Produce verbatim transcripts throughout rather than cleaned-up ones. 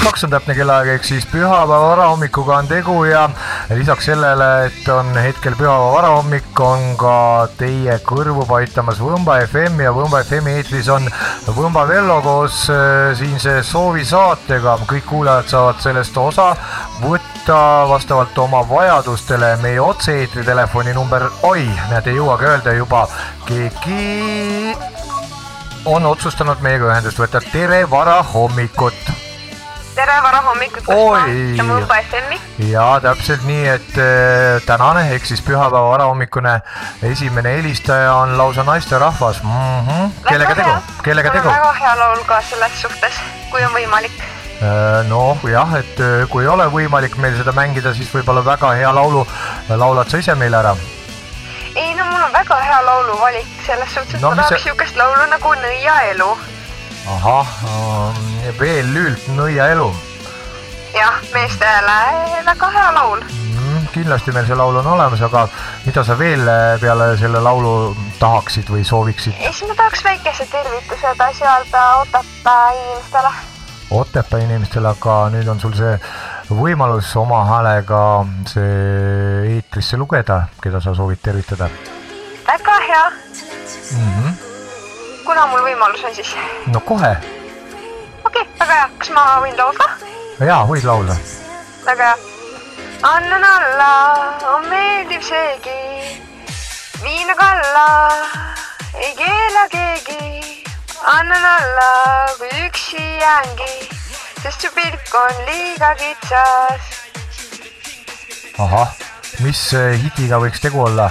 kaks on täpne kellaaeg, ehk siis pühapäeva varahommikuga on tegu ja lisaks sellele, et on hetkel pühapäeva varahommik, on ka teie kõrvu paitamas Võmba F M ja Võmba F M eetris on Võmba Vello koos siinse soovi saatega. Kõik kuulajad saavad sellest osa võtta vastavalt oma vajadustele. Meie otse-eetri telefoni number, oi, näed, ei jõuagi öelda juba, keegi on otsustanud meiega ühendust võtta. Tere varahommikut! Tere varahommikut, kus ma ja Võmba F M-i. Ja täpselt nii, et tänane, ehk siis pühapäeva varahommikune esimene helistaja on lausa naisterahvas. Mm-hmm. Kellega tegu? Kellega tegu? Väga hea laul ka selles suhtes, kui on võimalik. No jah, et kui ei ole võimalik meil seda mängida, siis võib-olla väga hea laulu laulad sa ise meile ära. Ei, no mul on väga hea laulu valik selles suhtes, et no, ma tahaks see... jõukest laulu nagu Nõia elu. Ahah, veel lüült Nõia elu. Jah, meestele väga hea laul. Mm, kindlasti meil see laul on olemas, aga mida sa veel peale selle laulu tahaksid või sooviksid? Ei, siis ma tahaks väikese tervitused asjalda Otepää inimestele. Otepää inimestele, aga nüüd on sul see võimalus oma häälega see eetrisse lugeda, keda sa soovid tervitada. Väga hea. Mm-hmm. Kuna mul võimalus on siis? No kohe. Okei, okay, väga hea. Kas ma võin laulda? Jaa, võid laulda. Väga hea. Annan alla, on meeldiv seegi. Viina kalla, ei keela keegi. Annan alla, kui üksi jäängi, sest su pilk on liiga kitsas. Ahah, mis hitiga võiks tegu olla?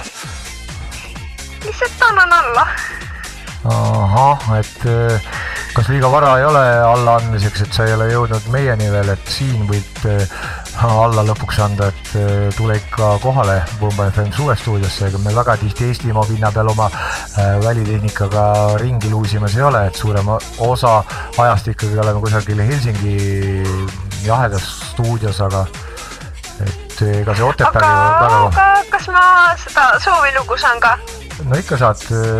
Lihtsalt annan alla. Ahah, et kas liiga vara ei ole alla andmiseks, et sa ei ole jõudnud meieni veel, et siin võid alla lõpuks anda, et tule ikka kohale Võmba F M suvestuudiosse, ega me väga tihti Eestimaa pinna peal oma välitehnikaga ringi luusimas ei ole, et suurem osa ajast ikkagi oleme kusagil Helsingi jahedas stuudios, aga et ega see Otepää aga, väga... aga kas ma seda soovilugu saan ka? No ikka saad,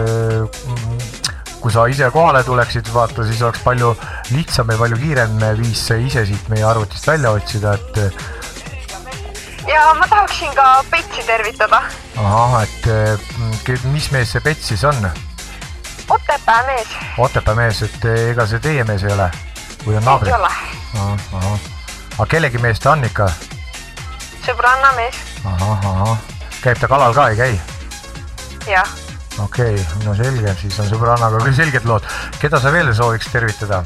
kui sa ise kohale tuleksid, vaata, siis oleks palju lihtsam ja palju kiirem viis ise siit meie arvutist välja otsida, et... Ja ma tahaksin ka Petsi tervitada. Ahah, et mis mees see Pets siis on? Otepää mees. Otepää mees, et ega see teie mees ei ole? Või on naabri? Ei ole. Ahah, ahah. Aga kellegi mees ta on ikka? Sõbranna mees. Ahah, ahah. Käib ta kalal ka, ei käi? Jah. Okei, okay, no selge, siis on sõbrannaga küll selged lood. Keda sa veel sooviks tervitada?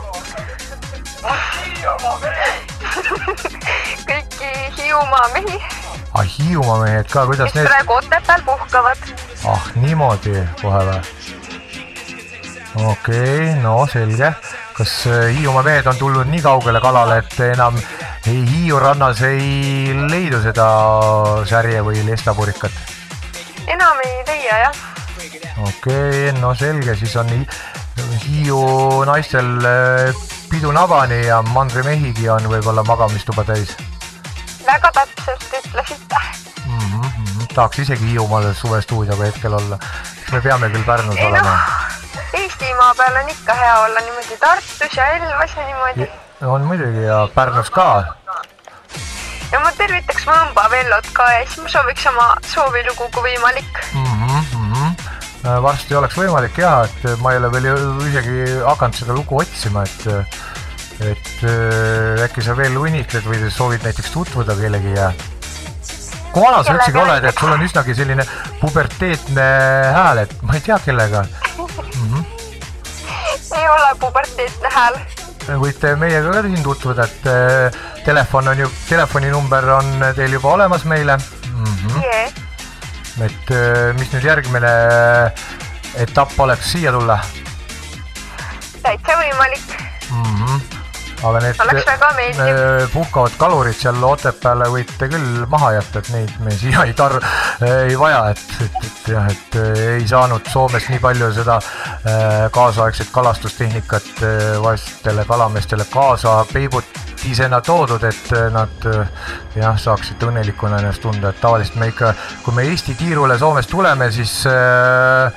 Kõiki Hiiumaa mehi. Ah, Hiiumaa mehed ka, kuidas mis need... Mis praegu Otepääl puhkavad. Ah, niimoodi kohe või? Okei, okay, no selge. Kas Hiiumaa mehed on tulnud nii kaugele kalale, et enam Hiiu rannas ei leidu seda särje või lestapurikat? Enam ei leia, jah. Okei, okay, no selge, siis on Hiiu naistel pidu nabani ja mandri mehigi on võib-olla magamistuba täis. Väga täpselt ütlesite. Mm-hmm. Tahaks isegi Hiiumaal suvestuudioga hetkel olla. Me peame küll Pärnus ei, olema. No, Eestimaa peal on ikka hea olla niimoodi Tartus ja Elvas ja niimoodi. On muidugi ja Pärnus ka. Ja ma tervitaks Võmba Vellot ka ja siis ma sooviks oma soovilugu kui võimalik. Mm-hmm. Varsti oleks võimalik jah, et ma ei ole veel isegi hakanud seda lugu otsima, et, et äkki sa veel unikled või soovid näiteks tutvuda kellegi ja kui vana sa üldse oled, et sul on üsnagi selline puberteetne hääl, et ma ei tea kellega. Mm-hmm. Ei ole puberteetne hääl. Võite meiega ka siin tutvuda, et telefon on ju, telefoninumber on teil juba olemas meile. Mm-hmm. Yeah. Et mis nüüd järgmine etapp oleks siia tulla? Täitsa võimalik. Mm-hmm. Aga need oleks väga meeldiv. Puhkavad kalurid seal Otepääle võite küll maha jätta, et neid me siia ei, tar ei vaja, et, et, et, jah, et ei saanud Soomes nii palju seda kaasaegset kalastustehnikat vastele kalameestele kaasa peibutisena toodud, et nad jah, saaksid õnnelikuna ennast tunda, et tavaliselt me ikka, kui me Eesti tiirule Soomes tuleme, siis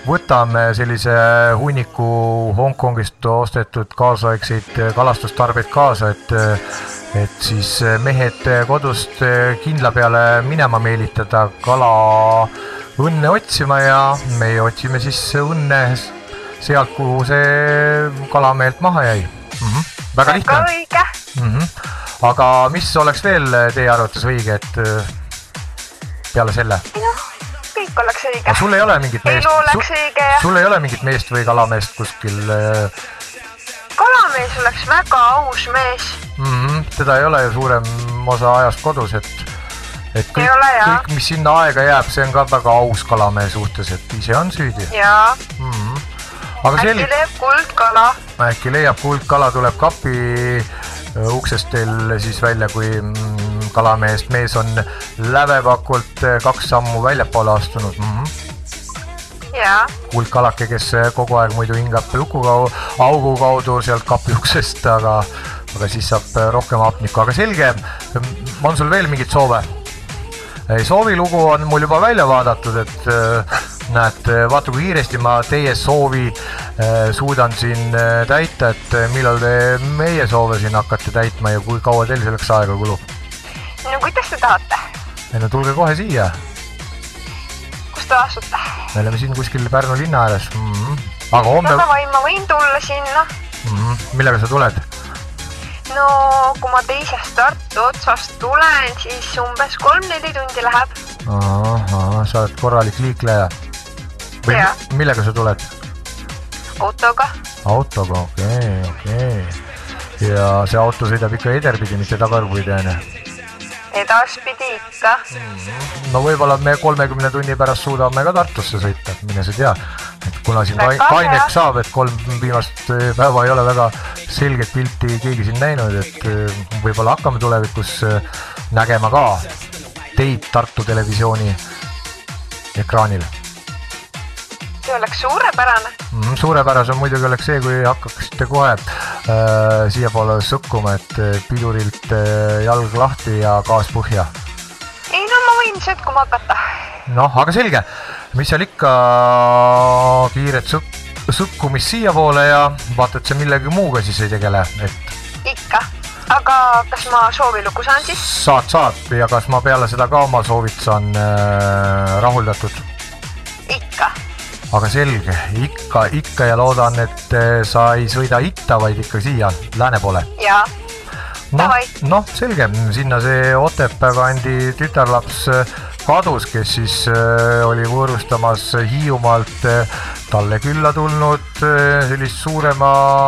võtame sellise hunniku Hongkongist ostetud kaasaegseid kalastustarbeid kaasa, et, et siis mehed kodust kindla peale minema meelitada kala õnne otsima ja me otsime siis õnne sealt, kuhu see kalameelt maha jäi. Mm-hmm. Väga lihtne. Väga õige. Mm-hmm. Aga mis oleks veel teie arvates õige, et peale selle? No, kõik oleks õige. Aga sul ei ole mingit meest, elu oleks sul, õige ja... sul ei ole mingit meest või kalameest kuskil? Kalamees oleks väga aus mees. Mm-hmm. Teda ei ole ju suurem osa ajast kodus, et et kõik, ole, kõik, mis sinna aega jääb, see on ka väga aus kalamehe suhtes, et ise on süüdi. Jaa. Mm-hmm. Aga äkki sel... leiab kuldkala. Äkki leiab kuldkala, tuleb kapi uksest teil siis välja, kui kalamehest mees on lävepakult kaks sammu väljapoole astunud. Mm-hmm. Jaa. Kuldkalake, kes kogu aeg muidu hingab lukukau, augu kaudu sealt kapi uksest, aga, aga siis saab rohkem hapnikku. Aga selge, on sul veel mingit soove? Soovilugu on mul juba välja vaadatud, et näed, vaata kui kiiresti ma teie soovi suudan siin täita, et millal te meie soove siin hakkate täitma ja kui kaua teil selleks aega kulub? No kuidas te tahate? No tulge kohe siia. Kus te asute? Me oleme siin kuskil Pärnu linna ääres. Mm-hmm. Aga homme... No davai, ma võin tulla sinna. Mm-hmm. Millega sa tuled? No, kui ma teisest Tartu otsast tulen, siis umbes kolm-neli tundi läheb. Aha, sa oled korralik liikleja. Või ja. Millega sa tuled? Autoga. Autoga, okei, okei. Ja see auto sõidab ikka ederpidi, mitte tagarpidi, enne? Edaspidi ikka. Mm-hmm. No võib-olla me kolmekümne tunni pärast suudame ka Tartusse sõita, mine sa tea. Et kuna siin väga kaineks saab, et kolm viimast päeva ei ole väga selget pilti keegi siin näinud, et võib-olla hakkame tulevikus nägema ka teid Tartu televisiooni ekraanil. See oleks suurepärane. Mm, suurepärasem muidugi oleks see, kui hakkaksite kohe äh, siia poole sõkkuma, et pidurilt äh, jalg lahti ja gaas põhja. Ei, no ma võin sõkkuma hakata. Noh, aga selge. Mis seal ikka kiiret sõk sõkkumist siia poole ja vaata, et see millegi muuga siis ei tegele, et... Ikka. Aga kas ma soovilugu saan siis? Saad, saad. Ja kas ma peale seda ka oma soovit saan äh, rahuldatud? Ikka. Aga selge. Ikka, ikka ja loodan, et sa ei sõida itta, vaid ikka siia, lääne poole. Jaa. No, noh, selge. Sinna see Otepää kandi tütarlaps kadus, kes siis oli võõrustamas Hiiumaalt talle külla tulnud sellist suurema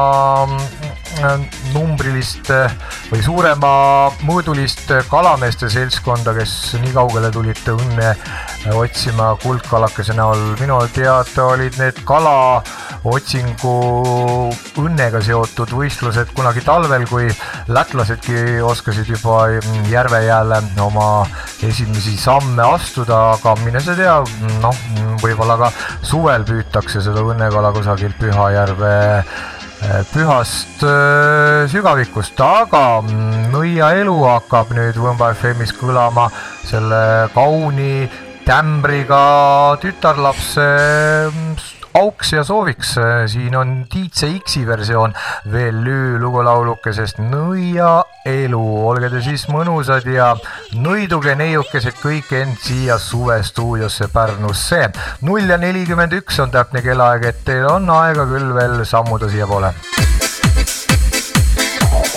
numbrilist või suurema mõõdulist kalameeste seltskonda, kes nii kaugele tulid õnne otsima kuldkalakese näol. Minu teada olid need kala otsingu õnnega seotud võistlused kunagi talvel, kui lätlasedki oskasid juba järve jääle oma esimesi samme astuda, aga mine sa tea, noh, võib-olla ka suvel püütakse seda õnnekala kusagil Pühajärve pühast sügavikust, aga nõia elu hakkab nüüd Võmba F M-is kõlama selle kauni tämbriga tütarlapse auks ja sooviks. Siin on Tiitse X-i versioon veel lüü lugulaulukesest Nõia elu. Olge te siis mõnusad ja nõiduge neiukesed kõik end siia suvestuudiosse Pärnusse. null ja nelikümmend üks on täpne kellaaeg, et teil on aega küll veel sammuda siia poole.